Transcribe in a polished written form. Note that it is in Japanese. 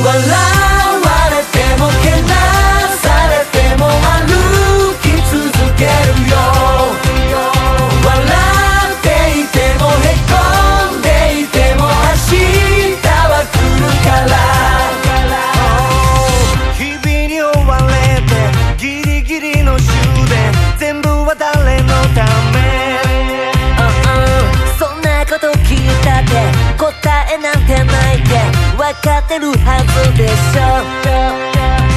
れてもけなされても歩き続けるよ。笑っていてもへこんでいても明日は来るから。 日々に追われてギリギリの終電、全部は誰のため。 そんなこと聞いたって答えなんてないって分かってるはずでしょ。